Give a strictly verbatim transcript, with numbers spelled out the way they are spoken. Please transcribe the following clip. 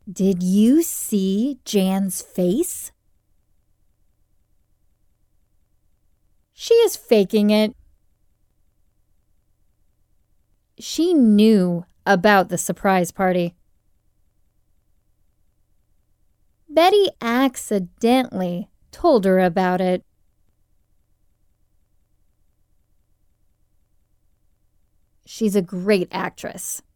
Did you see Jan's face? She is faking it. She knew about the surprise party. Betty accidentally told her about it. She's a great actress.